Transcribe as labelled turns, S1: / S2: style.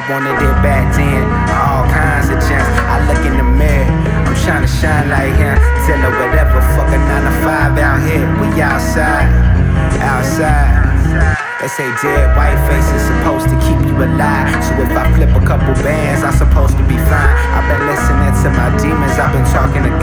S1: wanted it back then, all kinds of gems. I look in the mirror, I'm trying to shine like him. Tell her whatever, fuck a 9 to 5 out here. We outside, outside. They say dead white faces supposed to keep you alive. So if I flip a couple bands, I'm supposed to be fine. I've been listening to my demons, I've been talking to God.